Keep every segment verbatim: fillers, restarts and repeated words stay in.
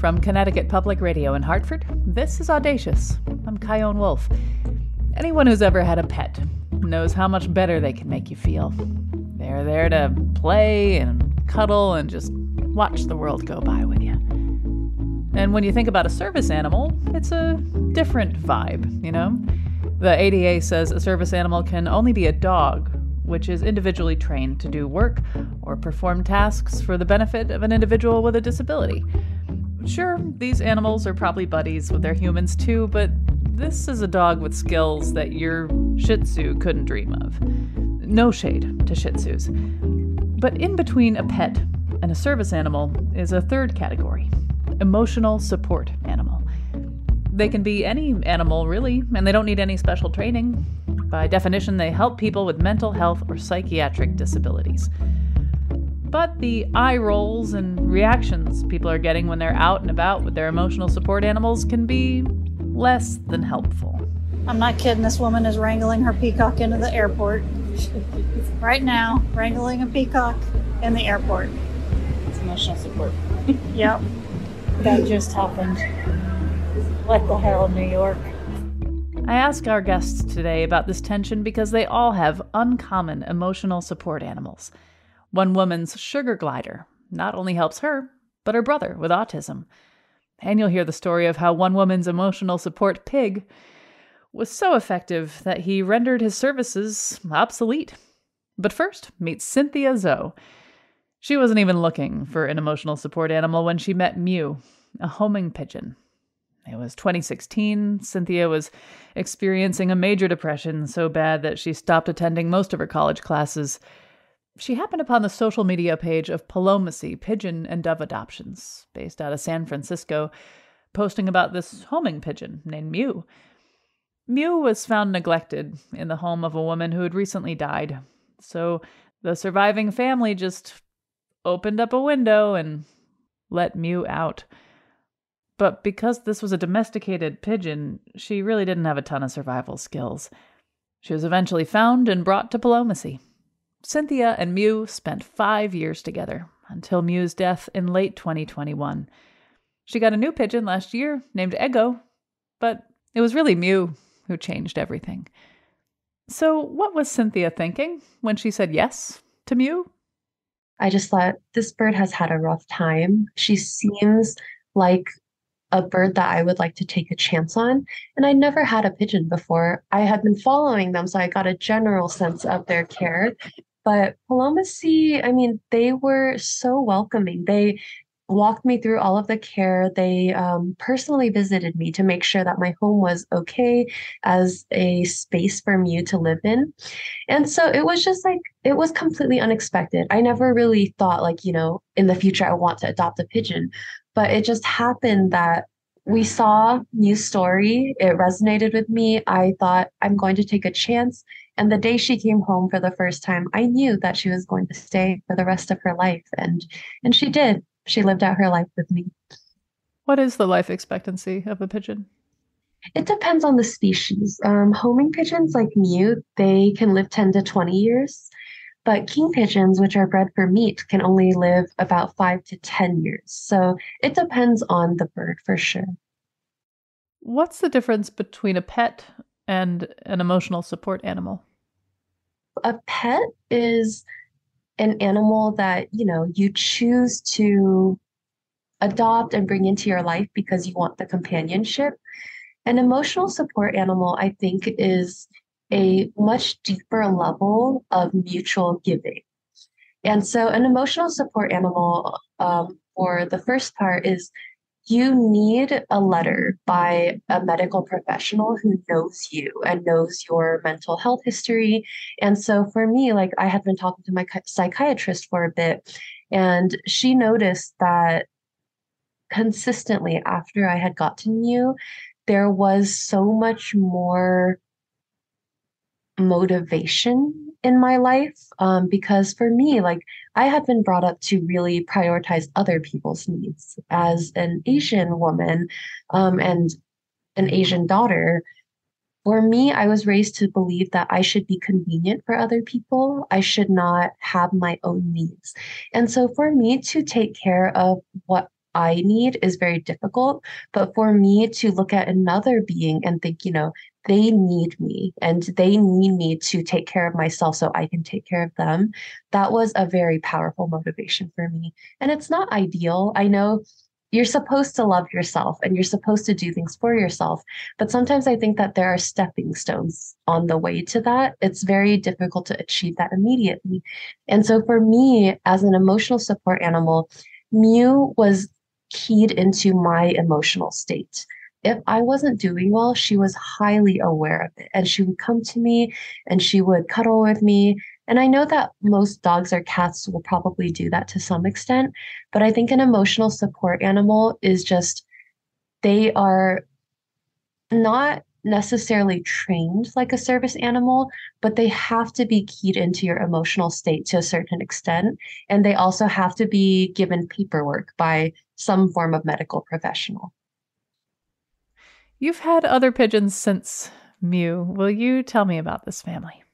From Connecticut Public Radio in Hartford, this is Audacious. I'm Kyone Wolf. Anyone who's ever had a pet knows how much better they can make you feel. They're there to play and cuddle and just watch the world go by with you. And when you think about a service animal, it's a different vibe, you know? The A D A says a service animal can only be a dog, which is individually trained to do work or perform tasks for the benefit of an individual with a disability. Sure, these animals are probably buddies with their humans too, but this is a dog with skills that your Shih Tzu couldn't dream of. No shade to Shih Tzus. But in between a pet and a service animal is a third category, emotional support animal. They can be any animal, really, and they don't need any special training. By definition, they help people with mental health or psychiatric disabilities. But the eye rolls and reactions people are getting when they're out and about with their emotional support animals can be less than helpful. I'm not kidding, this woman is wrangling her peacock into the airport. Right now, wrangling a peacock in the airport. It's emotional support. Yep. That just happened. What the hell, New York? I ask our guests today about this tension because they all have uncommon emotional support animals. One woman's sugar glider not only helps her, but her brother with autism. And you'll hear the story of how one woman's emotional support pig was so effective that he rendered his services obsolete. But first, meet Cynthia Zoe. She wasn't even looking for an emotional support animal when she met Mew, a homing pigeon. It was twenty sixteen. Cynthia was experiencing a major depression so bad that she stopped attending most of her college classes. She happened upon the social media page of Palomacy Pigeon and Dove Adoptions, based out of San Francisco, posting about this homing pigeon named Mew. Mew was found neglected in the home of a woman who had recently died. So the surviving family just opened up a window and let Mew out. But because this was a domesticated pigeon, she really didn't have a ton of survival skills. She was eventually found and brought to Palomacy. Cynthia and Mew spent five years together, until Mew's death in late twenty twenty-one. She got a new pigeon last year named Ego, but it was really Mew who changed everything. So what was Cynthia thinking when she said yes to Mew? I just thought, this bird has had a rough time. She seems like a bird that I would like to take a chance on. And I never had a pigeon before. I had been following them, so I got a general sense of their care. But Palomacy, I mean, they were so welcoming. They walked me through all of the care. They um, personally visited me to make sure that my home was okay as a space for Mew to live in. And so it was just like, it was completely unexpected. I never really thought like, you know, in the future, I want to adopt a pigeon. But it just happened that we saw Mew's story. It resonated with me. I thought, I'm going to take a chance. And the day she came home for the first time, I knew that she was going to stay for the rest of her life. And and she did. She lived out her life with me. What is the life expectancy of a pigeon? It depends on the species. Um, homing pigeons like Mew, they can live ten to twenty years. But king pigeons, which are bred for meat, can only live about five to ten years. So it depends on the bird for sure. What's the difference between a pet and an emotional support animal? A pet is an animal that, you know, you choose to adopt and bring into your life because you want the companionship. An emotional support animal, I think, is a much deeper level of mutual giving. And so an emotional support animal, um, for the first part, is you need a letter by a medical professional who knows you and knows your mental health history. And so for me, like I had been talking to my psychiatrist for a bit, and she noticed that consistently after I had gotten you, there was so much more motivation in my life, um, because for me, like I had been brought up to really prioritize other people's needs as an Asian woman, um, and an Asian daughter. For me, I was raised to believe that I should be convenient for other people. I should not have my own needs. And so for me to take care of what I need is very difficult. But for me to look at another being and think, you know, they need me and they need me to take care of myself so I can take care of them, that was a very powerful motivation for me. And it's not ideal. I know you're supposed to love yourself and you're supposed to do things for yourself. But sometimes I think that there are stepping stones on the way to that. It's very difficult to achieve that immediately. And so for me, as an emotional support animal, Mew was keyed into my emotional state. If I wasn't doing well, she was highly aware of it. And she would come to me and she would cuddle with me. And I know that most dogs or cats will probably do that to some extent, but I think an emotional support animal is just, they are not necessarily trained like a service animal, but they have to be keyed into your emotional state to a certain extent. And they also have to be given paperwork by some form of medical professional. You've had other pigeons since Mew. Will you tell me about this family?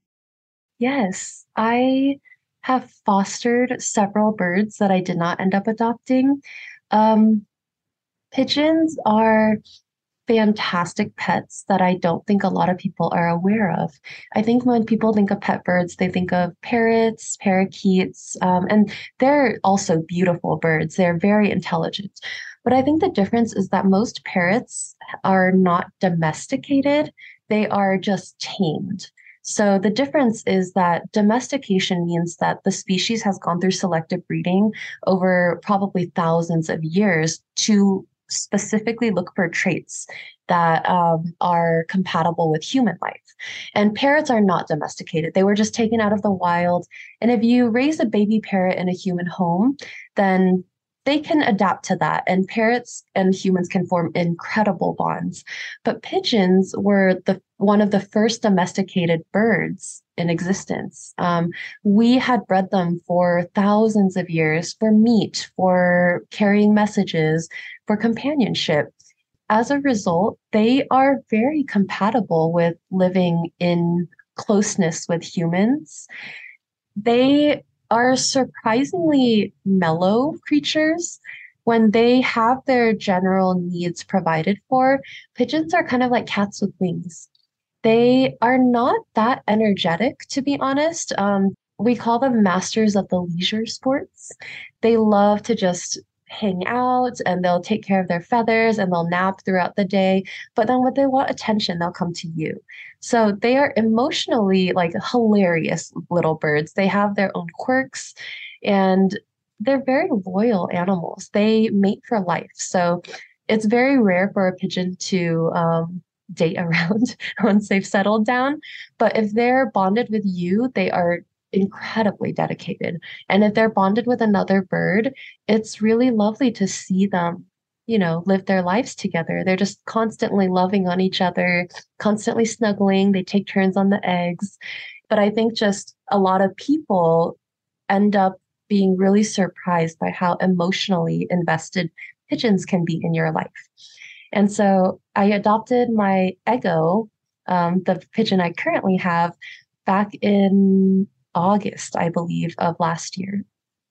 Yes, I have fostered several birds that I did not end up adopting. Um, pigeons are fantastic pets that I don't think a lot of people are aware of. I think when people think of pet birds, they think of parrots, parakeets, um, and they're also beautiful birds. They're very intelligent. But I think the difference is that most parrots are not domesticated, they are just tamed. So the difference is that domestication means that the species has gone through selective breeding over probably thousands of years to specifically look for traits that um, are compatible with human life. And parrots are not domesticated. They were just taken out of the wild. And if you raise a baby parrot in a human home, then they can adapt to that. And parrots and humans can form incredible bonds. But pigeons were the one of the first domesticated birds in existence. Um, we had bred them for thousands of years for meat, for carrying messages, for companionship. As a result, they are very compatible with living in closeness with humans. They are surprisingly mellow creatures. When they have their general needs provided for, pigeons are kind of like cats with wings. They are not that energetic, to be honest. Um, we call them masters of the leisure sports. They love to just hang out and they'll take care of their feathers and they'll nap throughout the day. But then when they want attention, they'll come to you. So they are emotionally like hilarious little birds. They have their own quirks and they're very loyal animals. They mate for life. So it's very rare for a pigeon to um, date around once they've settled down. But if they're bonded with you, they are incredibly dedicated. And if they're bonded with another bird, it's really lovely to see them, you know, live their lives together. They're just constantly loving on each other, constantly snuggling. They take turns on the eggs. But I think just a lot of people end up being really surprised by how emotionally invested pigeons can be in your life. And so I adopted my Ego, um, the pigeon I currently have, back in August, I believe, of last year.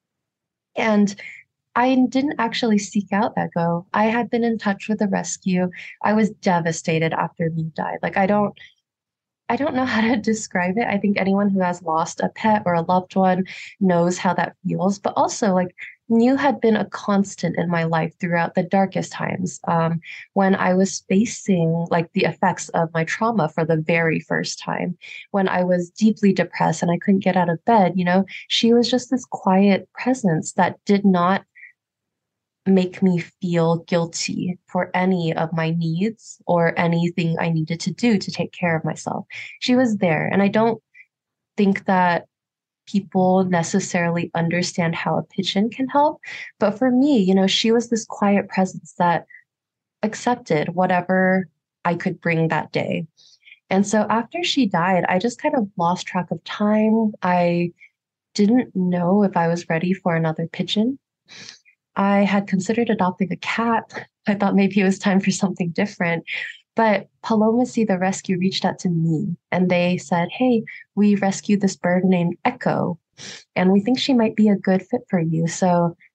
And I didn't actually seek out Ego. I had been in touch with the rescue. I was devastated after Mew died. Like I don't I don't know how to describe it. I think anyone who has lost a pet or a loved one knows how that feels. But also, like, Mew had been a constant in my life throughout the darkest times. Um, when I was facing like the effects of my trauma for the very first time, when I was deeply depressed and I couldn't get out of bed, you know, she was just this quiet presence that did not make me feel guilty for any of my needs or anything I needed to do to take care of myself. She was there. And I don't think that people necessarily understand how a pigeon can help. But for me, you know, she was this quiet presence that accepted whatever I could bring that day. And so after she died, I just kind of lost track of time. I didn't know if I was ready for another pigeon. I had considered adopting a cat. I thought maybe it was time for something different. But Palomacy, the rescue, reached out to me and they said, hey, we rescued this bird named Echo, and we think she might be a good fit for you. So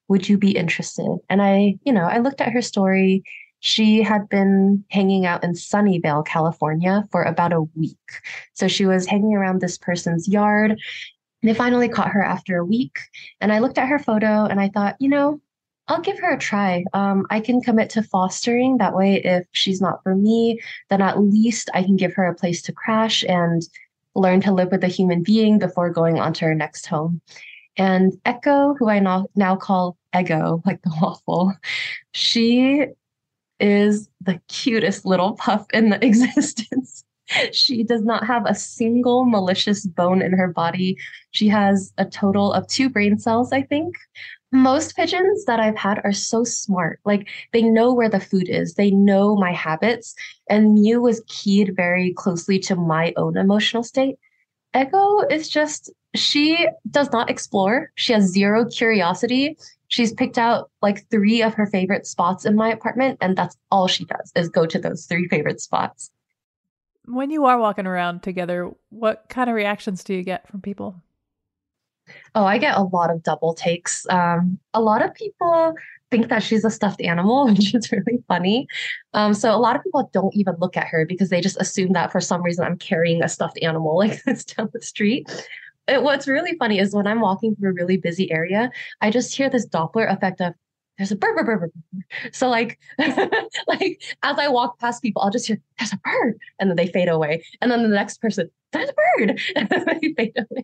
Would you be interested? And I, you know, I looked at her story. She had been hanging out in Sunnyvale, California for about a week. So she was hanging around this person's yard. They finally caught her after a week. And I looked at her photo and I thought, you know, I'll give her a try. Um, I can commit to fostering. That way, if she's not for me, then at least I can give her a place to crash and learn to live with a human being before going on to her next home. And Echo, who I now, now call Eggo, like the waffle, she is the cutest little puff in the existence. She does not have a single malicious bone in her body. She has a total of two brain cells, I think. Most pigeons that I've had are so smart. Like they know where the food is. They know my habits. And Mew was keyed very closely to my own emotional state. Echo is just, she does not explore. She has zero curiosity. She's picked out like three of her favorite spots in my apartment, and that's all she does is go to those three favorite spots. When you are walking around together, what kind of reactions do you get from people? Oh, I get a lot of double takes. Um, a lot of people think that she's a stuffed animal, which is really funny. Um, so a lot of people don't even look at her because they just assume that for some reason I'm carrying a stuffed animal like this down the street. It, what's really funny is when I'm walking through a really busy area, I just hear this Doppler effect of there's a bird, bird, bird, bird, bird. So like, like as I walk past people, I'll just hear there's a bird, and then they fade away, and then the next person there's a bird, and then they fade away.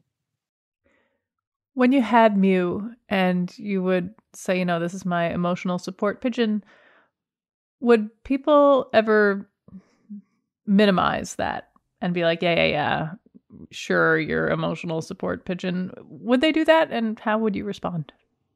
When you had Mew and you would say, you know, this is my emotional support pigeon, would people ever minimize that and be like, yeah, yeah, yeah, sure, your emotional support pigeon? Would they do that? And how would you respond?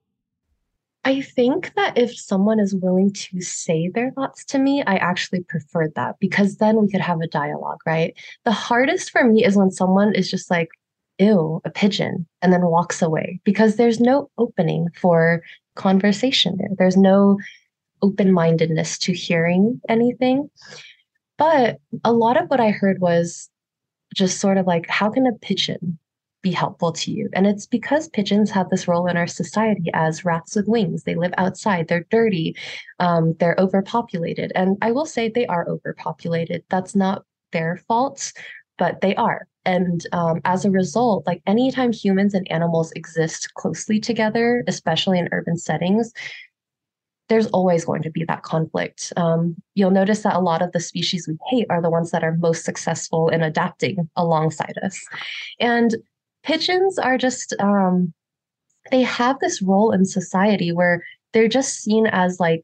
I think that if someone is willing to say their thoughts to me, I actually prefer that because then we could have a dialogue, right? The hardest for me is when someone is just like, ew, a pigeon, and then walks away because there's no opening for conversation there. There's no open-mindedness to hearing anything. But a lot of what I heard was just sort of like, how can a pigeon be helpful to you? And it's because pigeons have this role in our society as rats with wings. They live outside, they're dirty, um, they're overpopulated. And I will say they are overpopulated. That's not their fault, but they are. And um, as a result, like anytime humans and animals exist closely together, especially in urban settings, there's always going to be that conflict. Um, you'll notice that a lot of the species we hate are the ones that are most successful in adapting alongside us. And pigeons are just, um, they have this role in society where they're just seen as like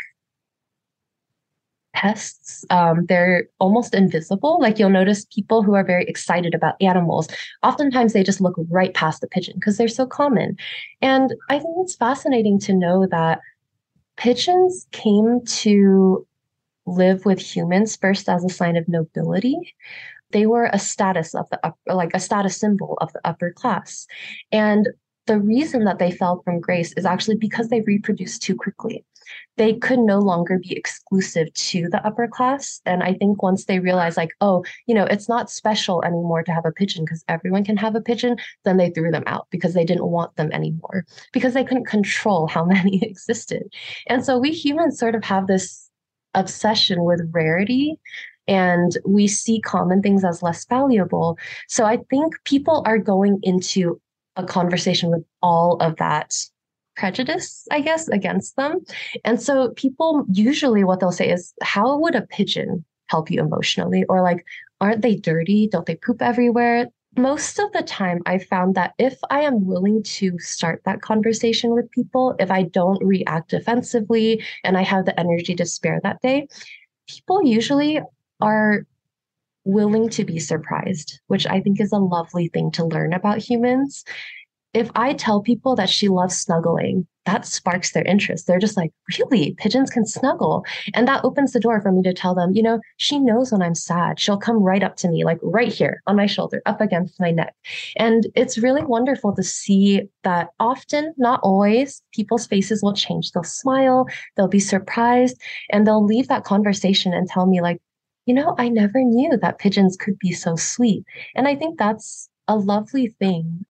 pests. Um, they're almost invisible. Like you'll notice people who are very excited about animals, oftentimes they just look right past the pigeon because they're so common. And I think it's fascinating to know that pigeons came to live with humans first as a sign of nobility. They were a status of the upper, like a status symbol of the upper class. And the reason that they fell from grace is actually because they reproduced too quickly. They could no longer be exclusive to the upper class. And I think once they realized like, oh, you know, it's not special anymore to have a pigeon because everyone can have a pigeon, then they threw them out because they didn't want them anymore because they couldn't control how many existed. And so we humans sort of have this obsession with rarity and we see common things as less valuable. So I think people are going into a conversation with all of that prejudice, I guess, against them. And so people usually what they'll say is, how would a pigeon help you emotionally? Or like, aren't they dirty? Don't they poop everywhere? Most of the time, I found that if I am willing to start that conversation with people, if I don't react defensively and I have the energy to spare that day, people usually are willing to be surprised, which I think is a lovely thing to learn about humans. If I tell people that she loves snuggling, that sparks their interest. They're just like, really? Pigeons can snuggle? And that opens the door for me to tell them, you know, she knows when I'm sad. She'll come right up to me, like right here on my shoulder, up against my neck. And it's really wonderful to see that often, not always, people's faces will change. They'll smile, they'll be surprised, and they'll leave that conversation and tell me like, you know, I never knew that pigeons could be so sweet. And I think that's a lovely thing.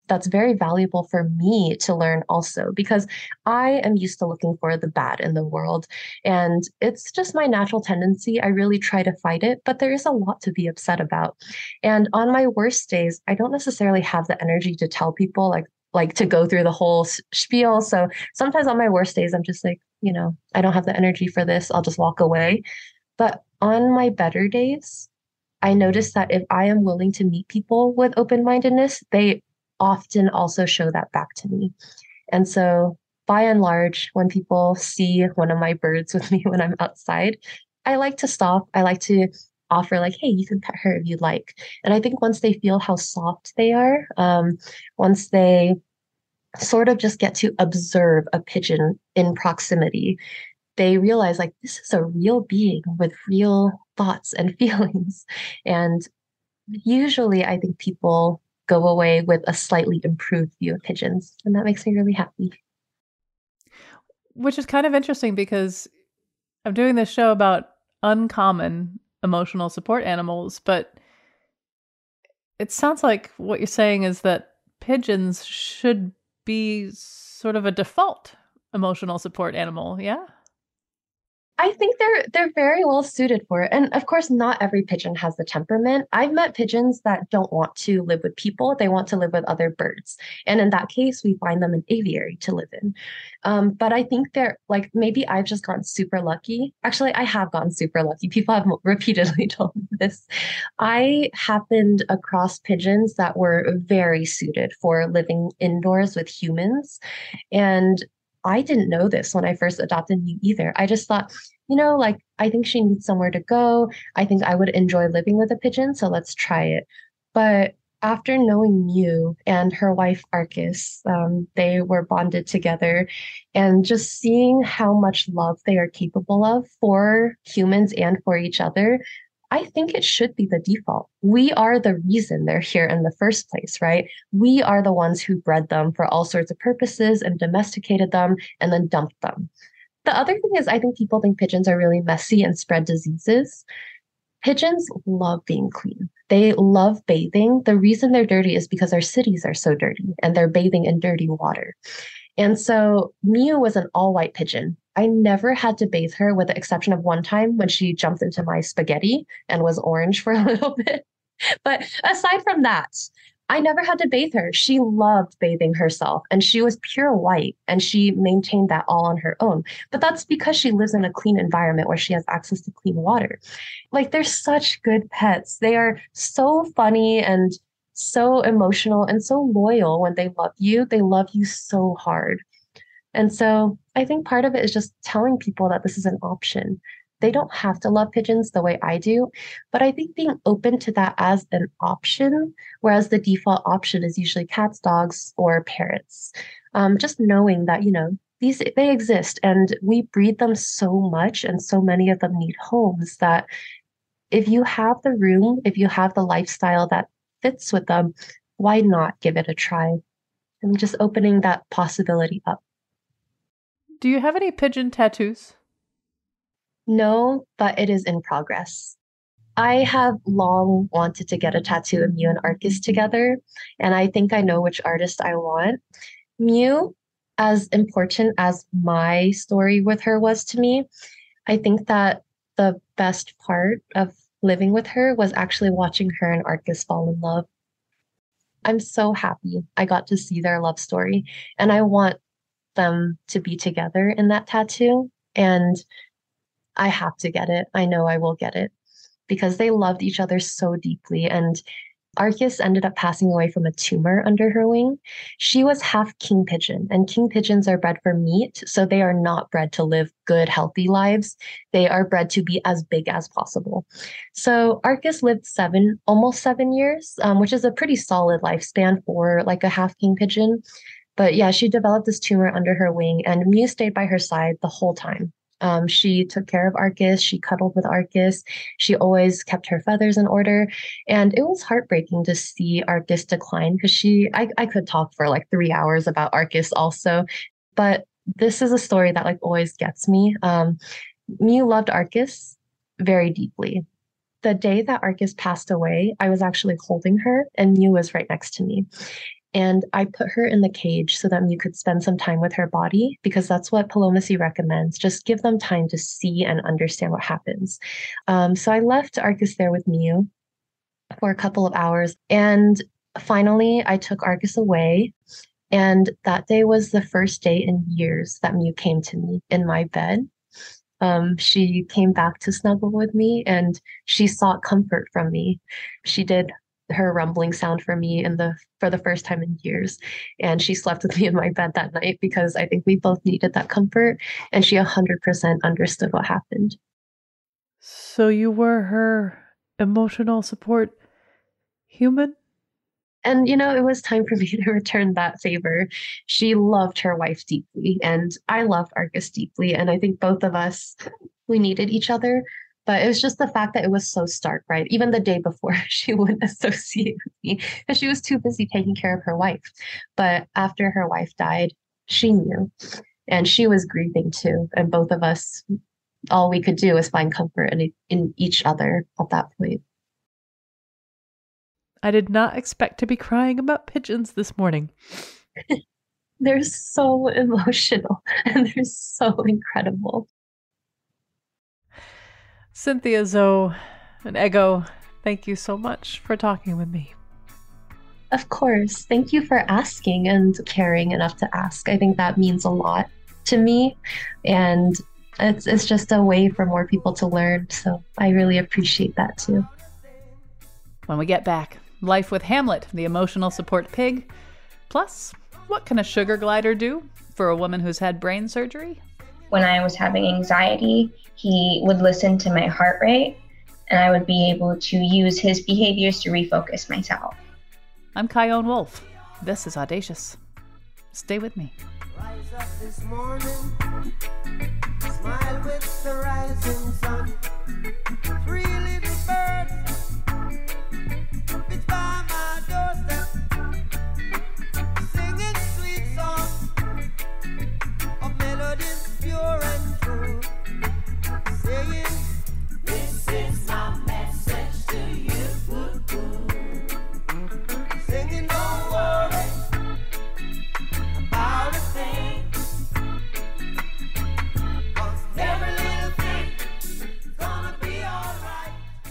that's very valuable for me to learn also, because I am used to looking for the bad in the world. And it's just my natural tendency. I really try to fight it, but there is a lot to be upset about. And on my worst days, I don't necessarily have the energy to tell people like, like to go through the whole s- spiel. So sometimes on my worst days, I'm just like, you know, I don't have the energy for this. I'll just walk away. But on my better days, I notice that if I am willing to meet people with open-mindedness, they often also show that back to me. And so, by and large, when people see one of my birds with me when I'm outside, I like to stop. I like to offer, like, hey, you can pet her if you'd like. And I think once they feel how soft they are, um, once they sort of just get to observe a pigeon in proximity, they realize like this is a real being with real thoughts and feelings. And usually I think people go away with a slightly improved view of pigeons. And that makes me really happy. Which is kind of interesting because I'm doing this show about uncommon emotional support animals, but it sounds like what you're saying is that pigeons should be sort of a default emotional support animal. Yeah. I think they're they're very well suited for it. And of course, not every pigeon has the temperament. I've met pigeons that don't want to live with people. They want to live with other birds. And in that case, we find them an aviary to live in. Um, but I think they're like maybe I've just gotten super lucky. Actually, I have gotten super lucky. People have repeatedly told me this. I happened across pigeons that were very suited for living indoors with humans. And I didn't know this when I first adopted Mew either. I just thought, you know, like, I think she needs somewhere to go. I think I would enjoy living with a pigeon, so let's try it. But after knowing Mew and her wife Arcus, um, they were bonded together, and just seeing how much love they are capable of for humans and for each other, I think it should be the default. We are the reason they're here in the first place, right? We are the ones who bred them for all sorts of purposes and domesticated them and then dumped them. The other thing is, I think people think pigeons are really messy and spread diseases. Pigeons love being clean. They love bathing. The reason they're dirty is because our cities are so dirty and they're bathing in dirty water. And so Mew was an all white pigeon. I never had to bathe her, with the exception of one time when she jumped into my spaghetti and was orange for a little bit. But aside from that, I never had to bathe her. She loved bathing herself and she was pure white and she maintained that all on her own. But that's because she lives in a clean environment where she has access to clean water. Like, they're such good pets. They are so funny and so emotional and so loyal. When they love you, they love you so hard. And so I think part of it is just telling people that this is an option. They don't have to love pigeons the way I do, but I think being open to that as an option, whereas the default option is usually cats, dogs, or parrots. Um, just knowing that, you know, these they exist and we breed them so much, and so many of them need homes, that if you have the room, if you have the lifestyle that fits with them, why not give it a try? And just opening that possibility up. Do you have any pigeon tattoos? No, but it is in progress. I have long wanted to get a tattoo of Mew and Arcus together, and I think I know which artist I want. Mew, as important as my story with her was to me, I think that the best part of living with her was actually watching her and Arcus fall in love. I'm so happy I got to see their love story, and I want them to be together in that tattoo. And I have to get it. I know I will get it because they loved each other so deeply. And Arcus ended up passing away from a tumor under her wing. She was half king pigeon, and king pigeons are bred for meat. So they are not bred to live good, healthy lives. They are bred to be as big as possible. So Arcus lived seven, almost seven years, um, which is a pretty solid lifespan for like a half king pigeon. But yeah, she developed this tumor under her wing, and Mew stayed by her side the whole time. Um, she took care of Arcus. She cuddled with Arcus. She always kept her feathers in order. And it was heartbreaking to see Arcus decline, because she, I, I could talk for like three hours about Arcus also. But this is a story that like always gets me. Um, Mew loved Arcus very deeply. The day that Arcus passed away, I was actually holding her and Mew was right next to me. And I put her in the cage so that Mew could spend some time with her body, because that's what Palomacy recommends. Just give them time to see and understand what happens. Um, so I left Arcus there with Mew for a couple of hours. And finally, I took Arcus away. And that day was the first day in years that Mew came to me in my bed. Um, she came back to snuggle with me, and she sought comfort from me. She did her rumbling sound for me in the for the first time in years, and she slept with me in my bed that night because I think we both needed that comfort, and she one hundred percent understood what happened. So you were her emotional support human? And, you know, it was time for me to return that favor. She loved her wife deeply, and I loved Arcus deeply. And I think both of us, we needed each other. But it was just the fact that it was so stark, right? Even the day before, she wouldn't associate with me because she was too busy taking care of her wife. But after her wife died, she knew. And she was grieving too. And both of us, all we could do was find comfort in, in each other at that point. I did not expect to be crying about pigeons this morning. They're so emotional and they're so incredible. Cynthia, Zoe, and Ego, thank you so much for talking with me. Of course. Thank you for asking and caring enough to ask. I think that means a lot to me. And it's, it's just a way for more people to learn. So I really appreciate that too. When we get back, life with Hamlet, the emotional support pig. Plus, what can a sugar glider do for a woman who's had brain surgery? When I was having anxiety, he would listen to my heart rate, and I would be able to use his behaviors to refocus myself. I'm Kyone Wolf. This is Audacious. Stay with me. Rise up this morning, smile with the rising sun. Three little birds, it's by my doorstep, singing sweet songs of melodies pure and true, saying, this is my message to you. Singing, don't worry about a thing, 'cause every little thing is gonna be alright.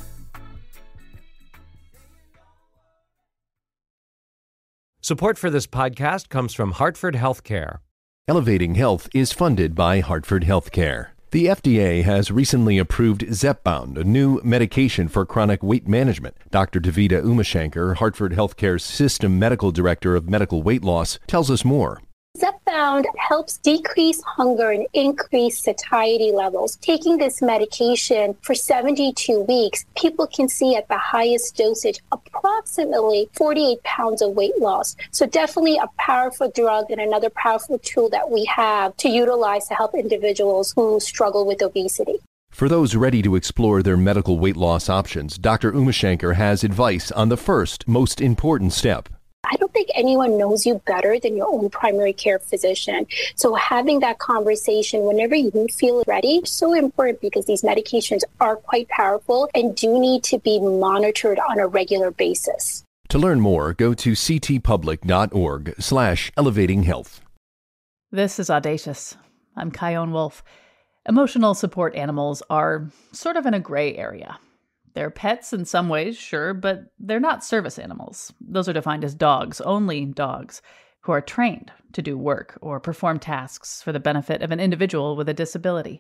Support for this podcast comes from Hartford Healthcare. Elevating Health is funded by Hartford Healthcare. The F D A has recently approved Zepbound, a new medication for chronic weight management. Doctor Davida Umashankar, Hartford Healthcare's System Medical Director of Medical Weight Loss, tells us more. Zepbound helps decrease hunger and increase satiety levels. Taking this medication for seventy-two weeks, people can see at the highest dosage approximately forty-eight pounds of weight loss. So definitely a powerful drug and another powerful tool that we have to utilize to help individuals who struggle with obesity. For those ready to explore their medical weight loss options, Doctor Umashankar has advice on the first, most important step. I don't think anyone knows you better than your own primary care physician. So having that conversation whenever you feel ready is so important because these medications are quite powerful and do need to be monitored on a regular basis. To learn more, go to ctpublic.org slash elevating health. This is Audacious. I'm Kyone Wolf. Emotional support animals are sort of in a gray area. They're pets in some ways, sure, but they're not service animals. Those are defined as dogs, only dogs, who are trained to do work or perform tasks for the benefit of an individual with a disability.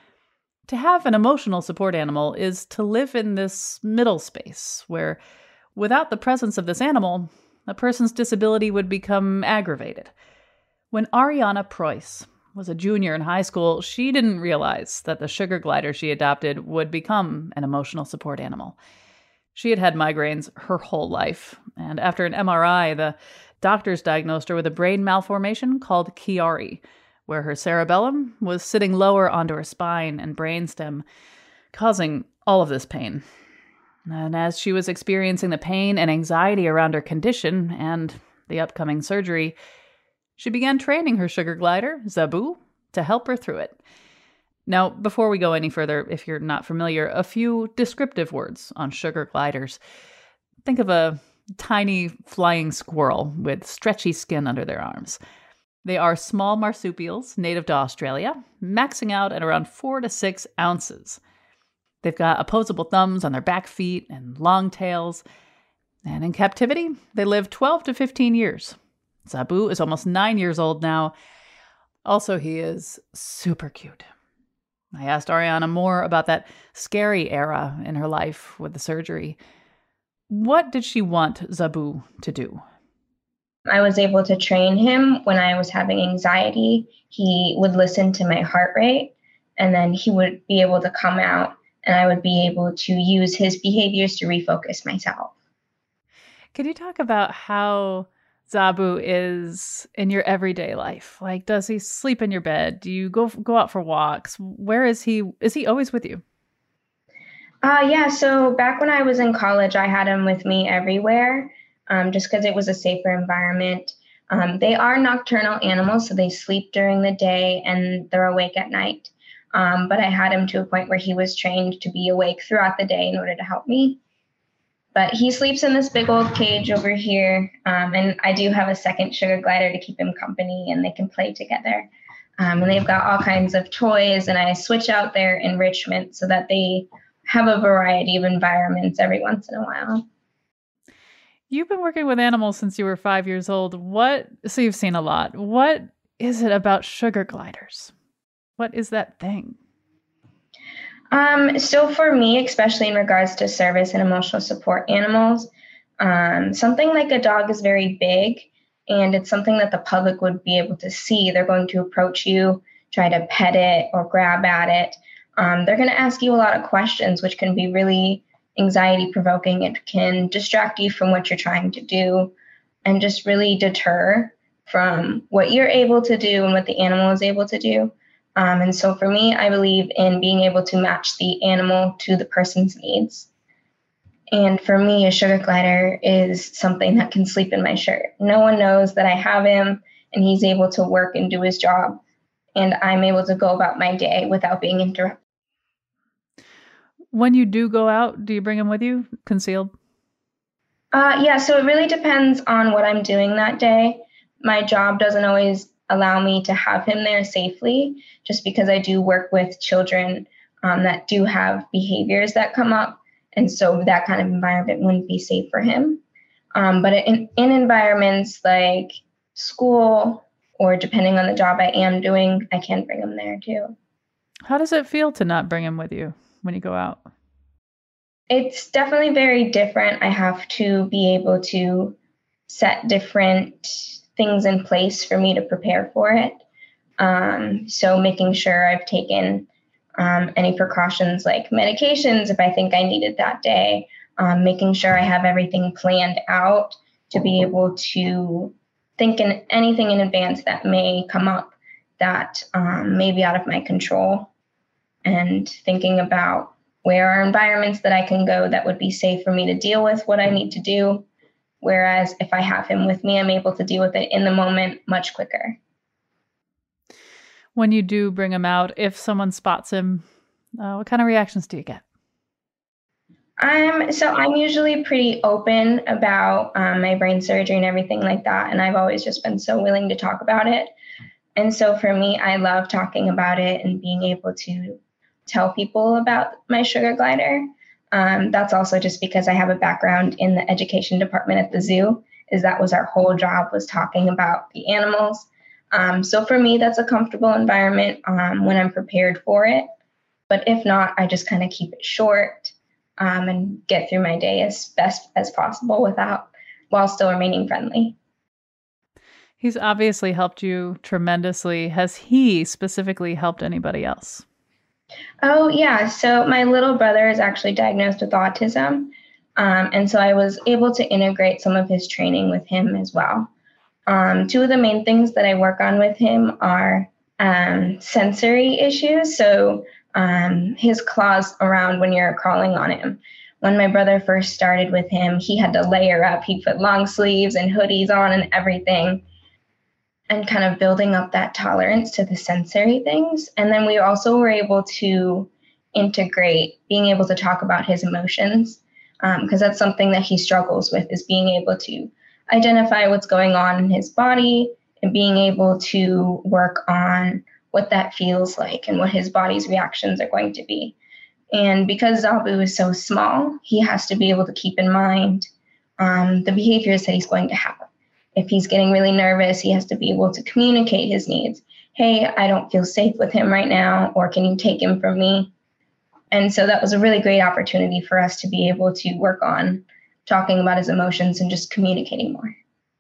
To have an emotional support animal is to live in this middle space where, without the presence of this animal, a person's disability would become aggravated. When Ariana Preuss was a junior in high school, she didn't realize that the sugar glider she adopted would become an emotional support animal. She had had migraines her whole life, and after an M R I, the doctors diagnosed her with a brain malformation called Chiari, where her cerebellum was sitting lower onto her spine and brainstem, causing all of this pain. And as she was experiencing the pain and anxiety around her condition and the upcoming surgery, she began training her sugar glider, Zabu, to help her through it. Now, before we go any further, if you're not familiar, a few descriptive words on sugar gliders. Think of a tiny flying squirrel with stretchy skin under their arms. They are small marsupials native to Australia, maxing out at around four to six ounces. They've got opposable thumbs on their back feet and long tails. And in captivity, they live twelve to fifteen years. Zabu is almost nine years old now. Also, he is super cute. I asked Ariana more about that scary era in her life with the surgery. What did she want Zabu to do? I was able to train him when I was having anxiety. He would listen to my heart rate, and then he would be able to come out, and I would be able to use his behaviors to refocus myself. Can you talk about how Zabu is in your everyday life? Like, does he sleep in your bed? Do you go go out for walks? Where is he? Is he always with you? Uh, yeah, so back when I was in college, I had him with me everywhere, um, just because it was a safer environment. Um, they are nocturnal animals, so they sleep during the day and they're awake at night. Um, but I had him to a point where he was trained to be awake throughout the day in order to help me. But he sleeps in this big old cage over here. Um, and I do have a second sugar glider to keep him company, and they can play together. Um, and they've got all kinds of toys, and I switch out their enrichment so that they have a variety of environments every once in a while. You've been working with animals since you were five years old. What, so you've seen a lot. What is it about sugar gliders? What is that thing? Um, so for me, especially in regards to service and emotional support animals, um, something like a dog is very big, and it's something that the public would be able to see. They're going to approach you, try to pet it or grab at it. Um, they're going to ask you a lot of questions, which can be really anxiety provoking. It can distract you from what you're trying to do and just really deter from what you're able to do and what the animal is able to do. Um, and so for me, I believe in being able to match the animal to the person's needs. And for me, a sugar glider is something that can sleep in my shirt. No one knows that I have him, and he's able to work and do his job. And I'm able to go about my day without being interrupted. When you do go out, do you bring him with you, concealed? Uh, yeah, so it really depends on what I'm doing that day. My job doesn't always allow me to have him there safely, just because I do work with children um, that do have behaviors that come up. And so that kind of environment wouldn't be safe for him. Um, but in, in environments like school, or depending on the job I am doing, I can bring him there too. How does it feel to not bring him with you when you go out? It's definitely very different. I have to be able to set different things in place for me to prepare for it. Um, so making sure I've taken um, any precautions like medications if I think I need it that day, um, making sure I have everything planned out to be able to think in anything in advance that may come up that um, may be out of my control, and thinking about where are environments that I can go that would be safe for me to deal with what I need to do. Whereas if I have him with me, I'm able to deal with it in the moment much quicker. When you do bring him out, if someone spots him, uh, what kind of reactions do you get? I'm, so I'm usually pretty open about um, my brain surgery and everything like that. And I've always just been so willing to talk about it. And so for me, I love talking about it and being able to tell people about my sugar glider. Um, that's also just because I have a background in the education department at the zoo, is that was our whole job, was talking about the animals. Um, so for me, that's a comfortable environment um, when I'm prepared for it. But if not, I just kind of keep it short um, and get through my day as best as possible without, while still remaining friendly. He's obviously helped you tremendously. Has he specifically helped anybody else? Oh, yeah. So my little brother is actually diagnosed with autism. Um, and so I was able to integrate some of his training with him as well. Um, two of the main things that I work on with him are um, sensory issues. So um, his claws around when you're crawling on him. When my brother first started with him, he had to layer up. He put long sleeves and hoodies on and everything, and kind of building up that tolerance to the sensory things. And then we also were able to integrate being able to talk about his emotions. because um, that's something that he struggles with, is being able to identify what's going on in his body and being able to work on what that feels like and what his body's reactions are going to be. And because Zabu is so small, he has to be able to keep in mind um, the behaviors that he's going to have. If he's getting really nervous, he has to be able to communicate his needs. Hey, I don't feel safe with him right now, or can you take him from me? And so that was a really great opportunity for us to be able to work on talking about his emotions and just communicating more.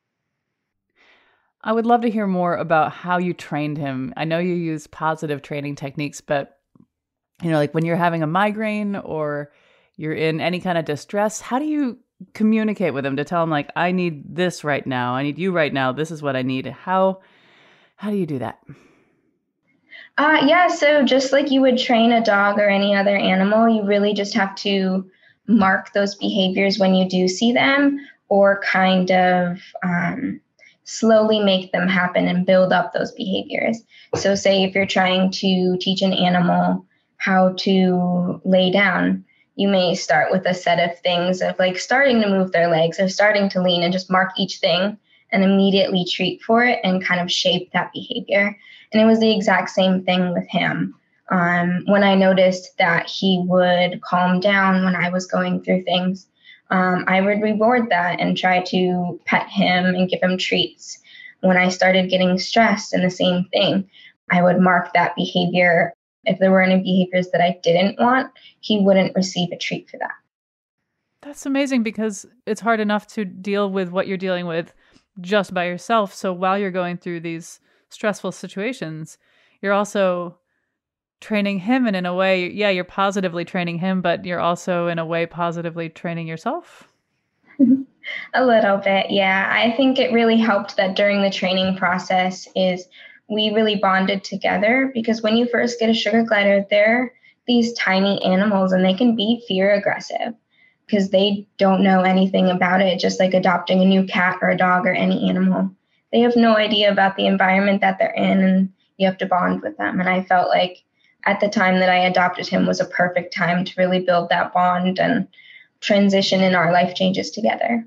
I would love to hear more about how you trained him. I know you use positive training techniques, but you know, like when you're having a migraine or you're in any kind of distress, how do you communicate with him to tell him, like, I need this right now. I need you right now. This is what I need. How, how do you do that? Uh, yeah, so just like you would train a dog or any other animal, you really just have to mark those behaviors when you do see them, or kind of um, slowly make them happen and build up those behaviors. So say if you're trying to teach an animal how to lay down, you may start with a set of things of like starting to move their legs or starting to lean, and just mark each thing and immediately treat for it and kind of shape that behavior. And it was the exact same thing with him. Um, when I noticed that he would calm down when I was going through things, um, I would reward that and try to pet him and give him treats. When I started getting stressed, and the same thing, I would mark that behavior. If there were any behaviors that I didn't want, he wouldn't receive a treat for that. That's amazing, because it's hard enough to deal with what you're dealing with just by yourself. So while you're going through these stressful situations, you're also training him, and in a way, yeah, you're positively training him, but you're also in a way positively training yourself. A little bit, yeah. I think it really helped that during the training process is we really bonded together, because when you first get a sugar glider, they're these tiny animals and they can be fear aggressive because they don't know anything about it, just like adopting a new cat or a dog or any animal. They have no idea about the environment that they're in, and you have to bond with them. And I felt like at the time that I adopted him was a perfect time to really build that bond and transition in our life changes together.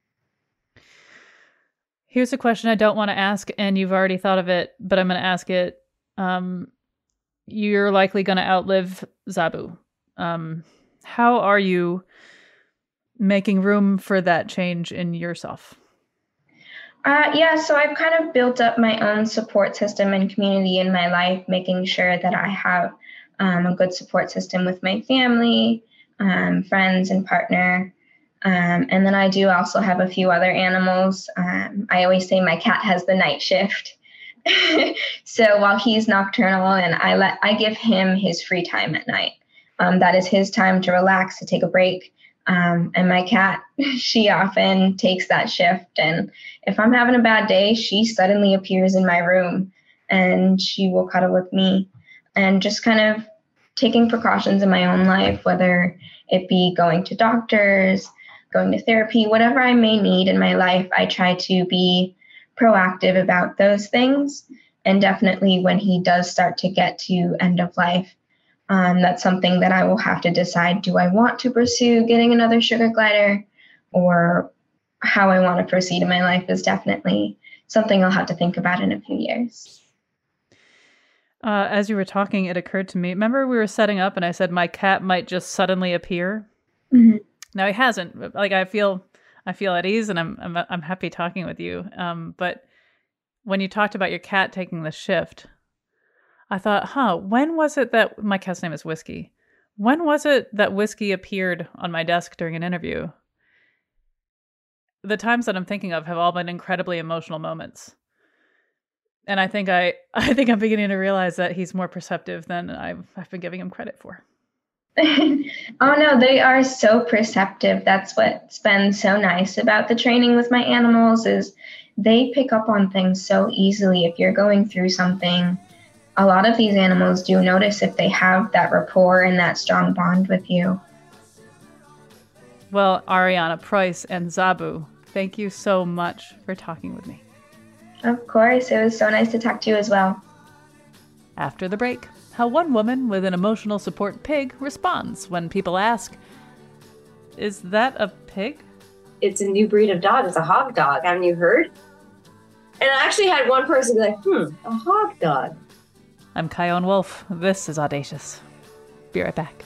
Here's a question I don't want to ask, and you've already thought of it, but I'm going to ask it. Um, you're likely going to outlive Zabu. Um, how are you making room for that change in yourself? Uh, yeah, so I've kind of built up my own support system and community in my life, making sure that I have um, a good support system with my family, um, friends, and partner. Um, and then I do also have a few other animals. Um, I always say my cat has the night shift. So while he's nocturnal, and I let I give him his free time at night. Um, that is his time to relax, to take a break. Um, and my cat, she often takes that shift. And if I'm having a bad day, she suddenly appears in my room and she will cuddle with me, and just kind of taking precautions in my own life, whether it be going to doctors, going to therapy, whatever I may need in my life. I try to be proactive about those things. And definitely when he does start to get to end of life, Um, that's something that I will have to decide. Do I want to pursue getting another sugar glider, or how I want to proceed in my life is definitely something I'll have to think about in a few years. Uh, as you were talking, it occurred to me, remember we were setting up and I said my cat might just suddenly appear? Mm-hmm. Now he hasn't. Like I feel I feel at ease, and I'm I'm, I'm happy talking with you. Um, but when you talked about your cat taking the shift, I thought, huh, when was it that, my cat's name is Whiskey. When was it that Whiskey appeared on my desk during an interview? The times that I'm thinking of have all been incredibly emotional moments. And I think I, I think I'm beginning to realize that he's more perceptive than I've, I've been giving him credit for. Oh no, they are so perceptive. That's what's been so nice about the training with my animals, is they pick up on things so easily. If you're going through something, a lot of these animals do notice if they have that rapport and that strong bond with you. Well, Ariana Price and Zabu, thank you so much for talking with me. Of course, it was so nice to talk to you as well. After the break, how one woman with an emotional support pig responds when people ask, Is that a pig? It's a new breed of dog. It's a hog dog. Haven't you heard? And I actually had one person be like, hmm, a hog dog. I'm Kyone Wolf. This is Audacious. Be right back.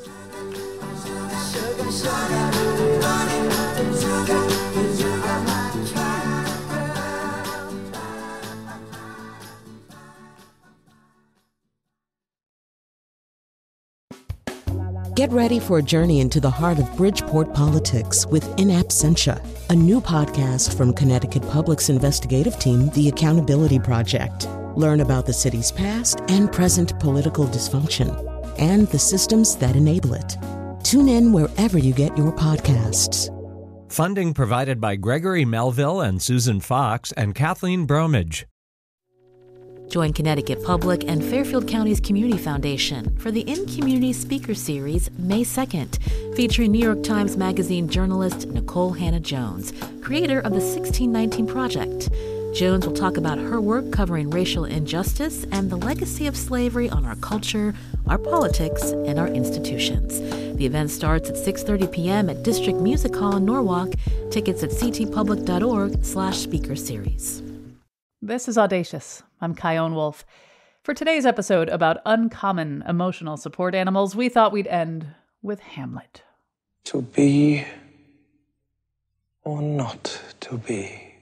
Get ready for a journey into the heart of Bridgeport politics with In Absentia, a new podcast from Connecticut Public's investigative team, The Accountability Project. Learn about the city's past and present political dysfunction and the systems that enable it. Tune in wherever you get your podcasts. Funding provided by Gregory Melville and Susan Fox and Kathleen Bromage. Join Connecticut Public and Fairfield County's Community Foundation for the In Community Speaker Series May second, featuring New York Times Magazine journalist Nicole Hannah-Jones, creator of the sixteen nineteen Project. Jones will talk about her work covering racial injustice and the legacy of slavery on our culture, our politics, and our institutions. The event starts at six thirty p.m. at District Music Hall in Norwalk. Tickets at ctpublic.org slash speaker series. This is Audacious. I'm Kyone Wolf. For today's episode about uncommon emotional support animals, we thought we'd end with Hamlet. To be or not to be?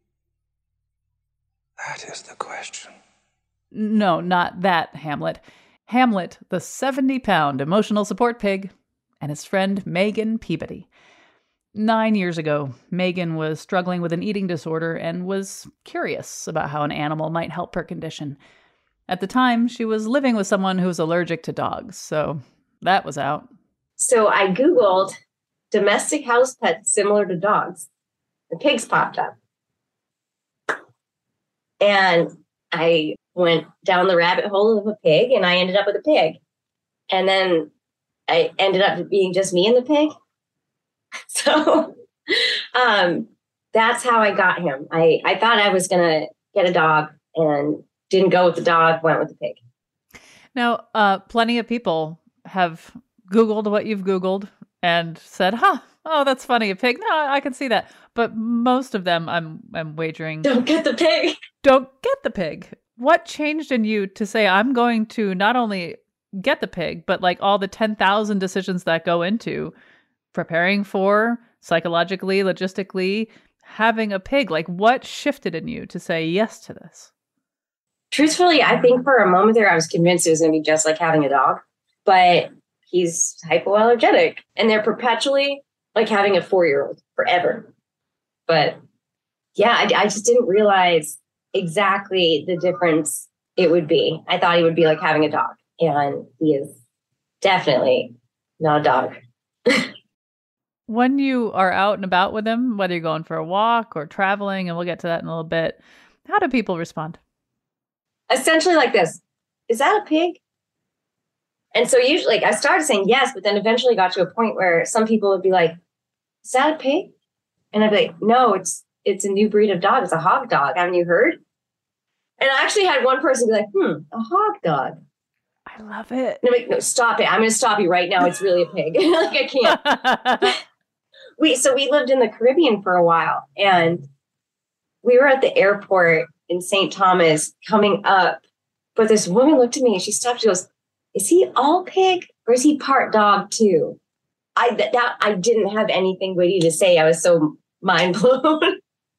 That is the question. No, not that Hamlet. Hamlet, the seventy-pound emotional support pig, and his friend Megan Peabody. Nine years ago, Megan was struggling with an eating disorder and was curious about how an animal might help her condition. At the time, she was living with someone who was allergic to dogs, so that was out. So I Googled domestic house pets similar to dogs. The pigs popped up. And I went down the rabbit hole of a pig, and I ended up with a pig. And then I ended up being just me and the pig. So um, that's how I got him. I, I thought I was going to get a dog and didn't go with the dog, went with the pig. Now, uh, plenty of people have Googled what you've Googled and said, huh, oh, that's funny, a pig. No, I can see that. But most of them, I'm I'm wagering, don't get the pig. Don't get the pig. What changed in you to say, I'm going to not only get the pig, but like all the ten thousand decisions that go into preparing for, psychologically, logistically, having a pig? Like, what shifted in you to say yes to this? Truthfully, I think for a moment there, I was convinced it was going to be just like having a dog, but he's hypoallergenic and they're perpetually like having a four-year-old forever. But yeah, I, I just didn't realize exactly the difference it would be. I thought he would be like having a dog, and he is definitely not a dog. When you are out and about with him, whether you're going for a walk or traveling, and we'll get to that in a little bit, how do people respond? Essentially like this. Is that a pig? And so usually like, I started saying yes, but then eventually got to a point where some people would be like, is that a pig? And I'd be like, no, it's it's a new breed of dog. It's a hog dog. Haven't you heard? And I actually had one person be like, hmm, a hog dog. I love it. And I'm like, no, stop it. I'm going to stop you right now. It's really a pig. Like, I can't. we So we lived in the Caribbean for a while, and we were at the airport in Saint Thomas coming up. But this woman looked at me and she stopped. She goes, is he all pig or is he part dog too? I that, that I didn't have anything witty to say. I was so mind blown.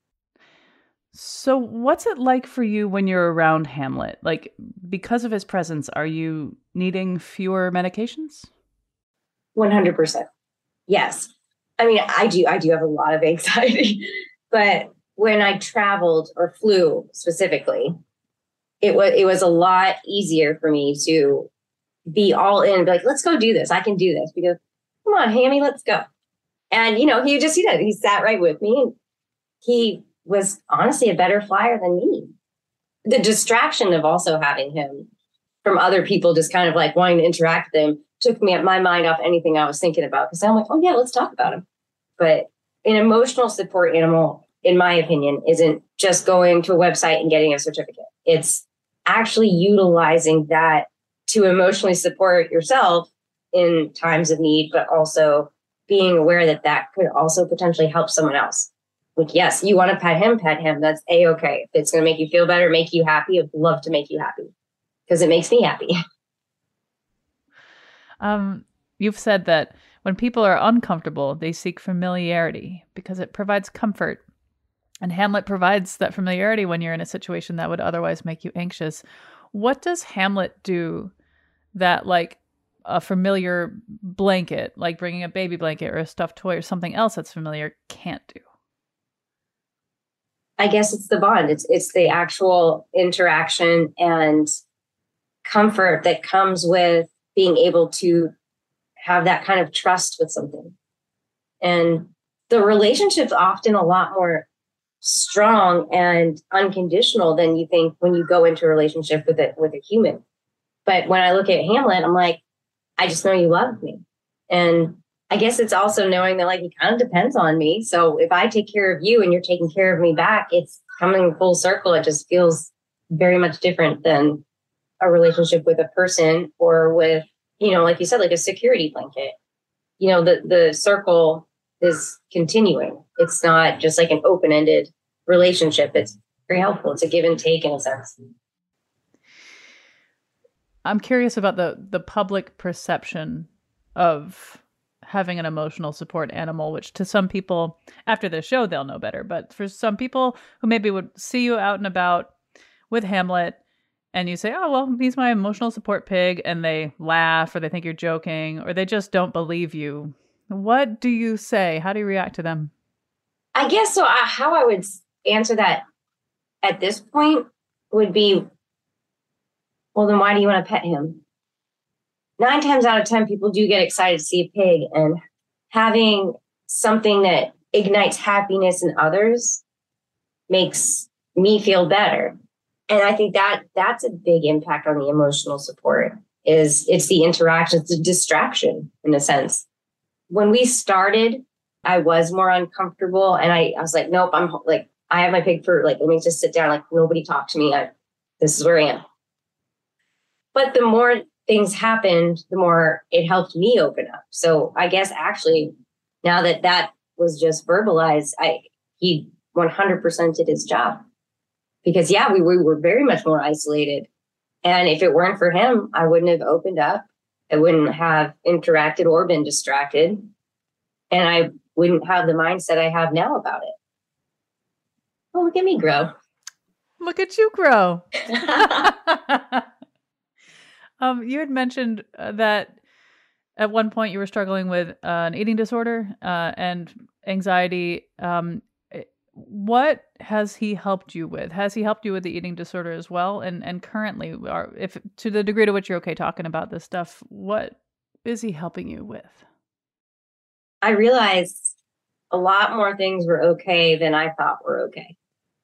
So what's it like for you when you're around Hamlet? Like, because of his presence, are you needing fewer medications? one hundred percent. Yes. I mean, I do. I do have a lot of anxiety. But when I traveled or flew specifically, it was it was a lot easier for me to be all in and be like, let's go do this. I can do this. Because, come on, Hammy, let's go. And, you know, he just, he did. He sat right with me. And he was honestly a better flyer than me. The distraction of also having him from other people just kind of like wanting to interact with him took me my mind off anything I was thinking about. Because I'm like, oh, yeah, let's talk about him. But an emotional support animal, in my opinion, isn't just going to a website and getting a certificate. It's actually utilizing that to emotionally support yourself in times of need, but also being aware that that could also potentially help someone else. Like, yes, you want to pet him, pet him. That's A-okay. If it's going to make you feel better, make you happy, I'd love to make you happy because it makes me happy. Um, you've said that when people are uncomfortable, they seek familiarity because it provides comfort. And Hamlet provides that familiarity when you're in a situation that would otherwise make you anxious. What does Hamlet do that, like, a familiar blanket, like bringing a baby blanket or a stuffed toy or something else that's familiar, can't do? I guess it's the bond. It's it's the actual interaction and comfort that comes with being able to have that kind of trust with something. And the relationship's often a lot more strong and unconditional than you think when you go into a relationship with it with a human. But when I look at Hamlet, I'm like, I just know you love me. And I guess it's also knowing that, like, it kind of depends on me. So if I take care of you and you're taking care of me back, it's coming full circle. It just feels very much different than a relationship with a person or with, you know, like you said, like a security blanket. You know, the, the circle is continuing. It's not just like an open-ended relationship. It's very helpful. It's a give and take in a sense. I'm curious about the the public perception of having an emotional support animal, which to some people after the show, they'll know better. But for some people who maybe would see you out and about with Hamlet and you say, oh, well, he's my emotional support pig, and they laugh or they think you're joking or they just don't believe you. What do you say? How do you react to them? I guess so. I, how I would answer that at this point would be, well, then why do you want to pet him? Nine times out of ten, people do get excited to see a pig, and having something that ignites happiness in others makes me feel better. And I think that that's a big impact on the emotional support. Is it's the interaction, it's a distraction in a sense. When we started, I was more uncomfortable, and I, I was like, nope, I'm like, I have my pig for like, let me just sit down. Like, nobody talk to me. I, this is where I am. But the more things happened, the more it helped me open up. So I guess actually, now that that was just verbalized, I he one hundred percent did his job. Because, yeah, we, we were very much more isolated. And if it weren't for him, I wouldn't have opened up. I wouldn't have interacted or been distracted. And I wouldn't have the mindset I have now about it. Oh, look at me grow. Look at you grow. um, you had mentioned uh, that at one point you were struggling with uh, an eating disorder uh, and anxiety. Um, what has he helped you with? Has he helped you with the eating disorder as well? And and currently, are, if to the degree to which you're okay talking about this stuff, what is he helping you with? I realized a lot more things were okay than I thought were okay.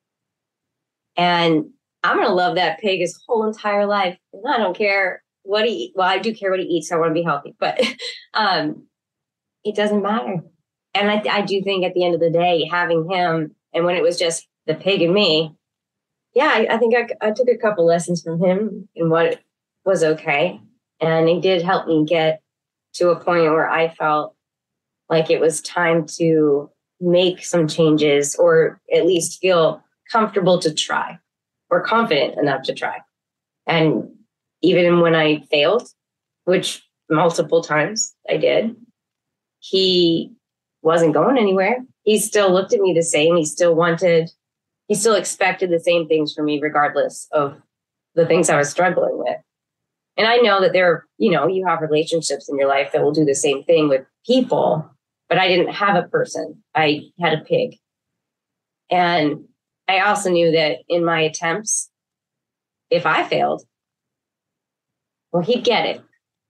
And I'm going to love that pig his whole entire life. And I don't care what he eats. Well, I do care what he eats. So I want to be healthy, but um, it doesn't matter. And I, I do think at the end of the day, having him, and when it was just the pig and me, yeah, I, I think I, I took a couple lessons from him and what was okay. And it did help me get to a point where I felt like it was time to make some changes, or at least feel comfortable to try or confident enough to try. And even when I failed, which multiple times I did, he wasn't going anywhere. He still looked at me the same. He still wanted, he still expected the same things from me, regardless of the things I was struggling with. And I know that there, you know, you have relationships in your life that will do the same thing with people, but I didn't have a person. I had a pig. And I also knew that in my attempts, if I failed, well, he'd get it.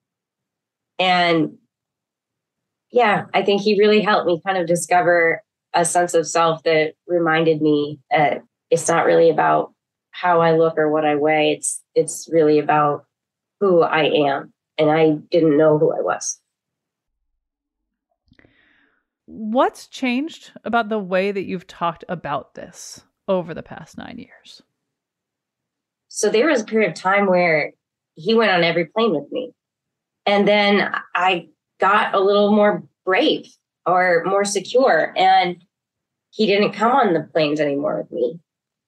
And yeah, I think he really helped me kind of discover a sense of self that reminded me that it's not really about how I look or what I weigh. It's it's really about who I am. And I didn't know who I was. What's changed about the way that you've talked about this over the past nine years? So there was a period of time where he went on every plane with me. And then I got a little more brave. or more secure. And he didn't come on the planes anymore with me.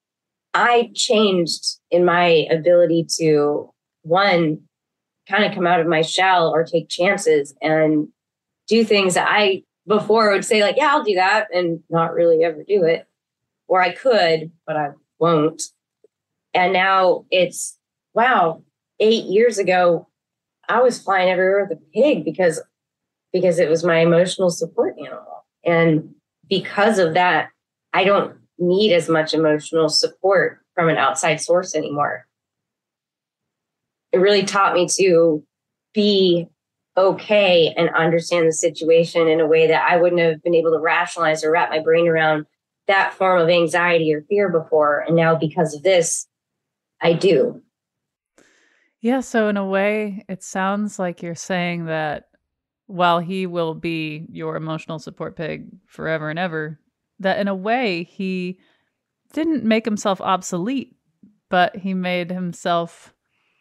I changed in my ability to, one, kind of come out of my shell or take chances and do things that I before would say like, yeah, I'll do that and not really ever do it. Or I could, but I won't. And now it's, wow, eight years ago, I was flying everywhere with a pig because, because it was my emotional support animal. And because of that, I don't need as much emotional support from an outside source anymore. It really taught me to be okay and understand the situation in a way that I wouldn't have been able to rationalize or wrap my brain around that form of anxiety or fear before. And now because of this, I do. Yeah, so in a way, it sounds like you're saying that while he will be your emotional support pig forever and ever, that in a way he didn't make himself obsolete, but he made himself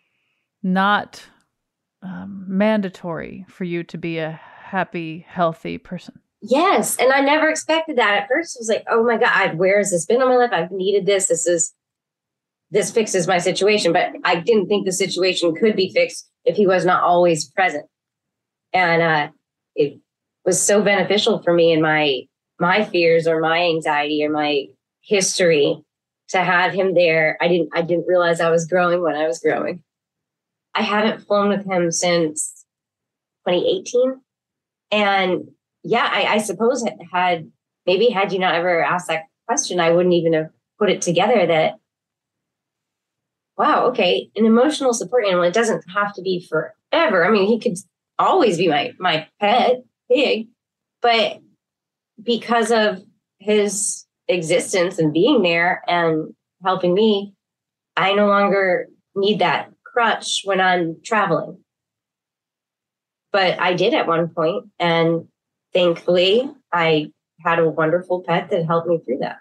not um, mandatory for you to be a happy, healthy person. Yes. And I never expected that. At first I was like, oh my God, where has this been in my life? I've needed this. This is, this fixes my situation. But I didn't think the situation could be fixed if he was not always present. And uh, it was so beneficial for me in my, my fears or my anxiety or my history to have him there. I didn't, I didn't realize I was growing when I was growing. I haven't flown with him since twenty eighteen. And yeah, I, I suppose had, maybe had you not ever asked that question, I wouldn't even have put it together that, wow, okay, an emotional support animal, it doesn't have to be forever. I mean, he could always be my, my pet pig, but because of his existence and being there and helping me, I no longer need that crutch when I'm traveling. But I did at one point, and thankfully I had a wonderful pet that helped me through that.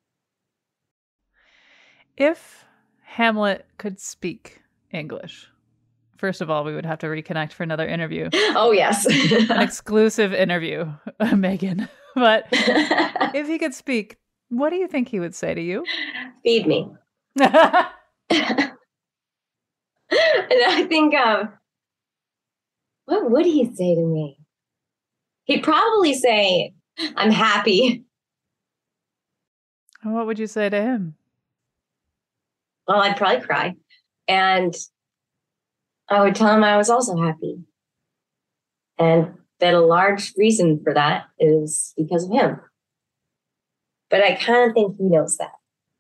If Hamlet could speak English, first of all, we would have to reconnect for another interview. Oh, yes. An exclusive interview, Megan. But if he could speak, what do you think he would say to you? Feed me. And I think, um, what would he say to me? He'd probably say, I'm happy. What would you say to him? Well, I'd probably cry. And I would tell him I was also happy. And that a large reason for that is because of him. But I kind of think he knows that.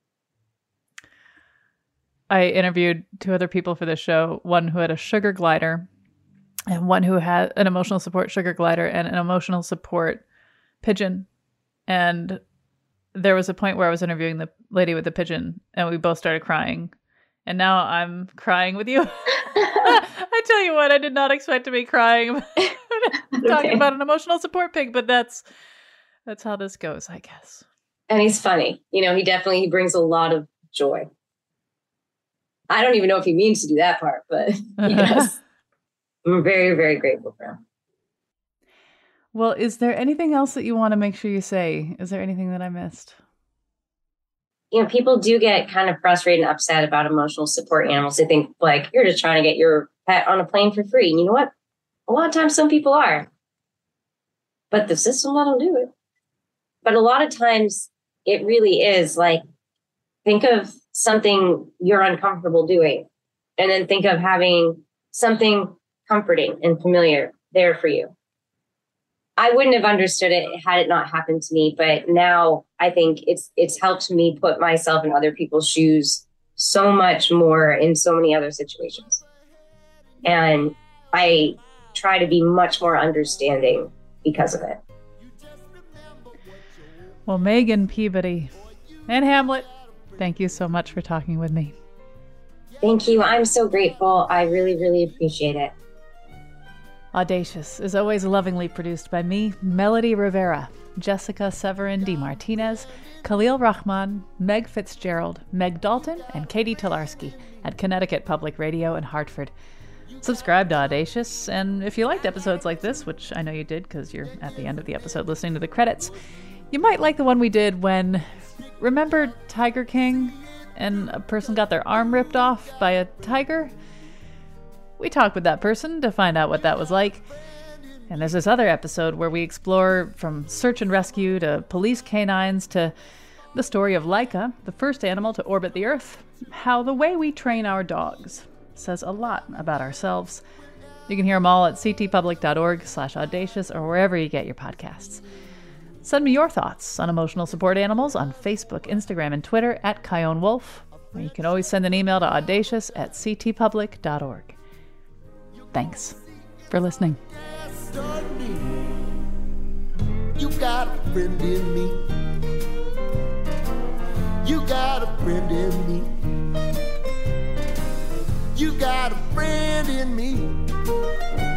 I interviewed two other people for this show, one who had a sugar glider and one who had an emotional support sugar glider and an emotional support pigeon. And there was a point where I was interviewing the lady with the pigeon and we both started crying. And now I'm crying with you. I tell you what, I did not expect to be crying talking Okay. about an emotional support pig, but that's that's how this goes, I guess. And he's funny. You know, he definitely he brings a lot of joy. I don't even know if he means to do that part, but he does. I'm very, very grateful for him. Well, is there anything else that you want to make sure you say? Is there anything that I missed? You know, people do get kind of frustrated and upset about emotional support animals. They think, like, you're just trying to get your pet on a plane for free. And you know what? A lot of times some people are. But the system let them do it. But a lot of times it really is like, think of something you're uncomfortable doing. And then think of having something comforting and familiar there for you. I wouldn't have understood it had it not happened to me, but now I think it's it's helped me put myself in other people's shoes so much more in so many other situations. And I try to be much more understanding because of it. Well, Megan Peabody and Hamlet, thank you so much for talking with me. Thank you. I'm so grateful. I really, really appreciate it. Audacious is always lovingly produced by me, Melody Rivera, Jessica Severin D. Martinez, Khalil Rahman, Meg Fitzgerald, Meg Dalton, and Katie Tolarski at Connecticut Public Radio in Hartford. Subscribe to Audacious, and if you liked episodes like this, which I know you did because you're at the end of the episode listening to the credits, you might like the one we did when, remember Tiger King and a person got their arm ripped off by a tiger? We talked with that person to find out what that was like. And there's this other episode where we explore from search and rescue to police canines to the story of Laika, the first animal to orbit the Earth, how the way we train our dogs says a lot about ourselves. You can hear them all at ctpublic.org slash audacious or wherever you get your podcasts. Send me your thoughts on emotional support animals on Facebook, Instagram, and Twitter at Kyone Wolf. You can always send an email to audacious at ctpublic dot org. Thanks for listening. You got a friend in me. You got a friend in me. You got a friend in me.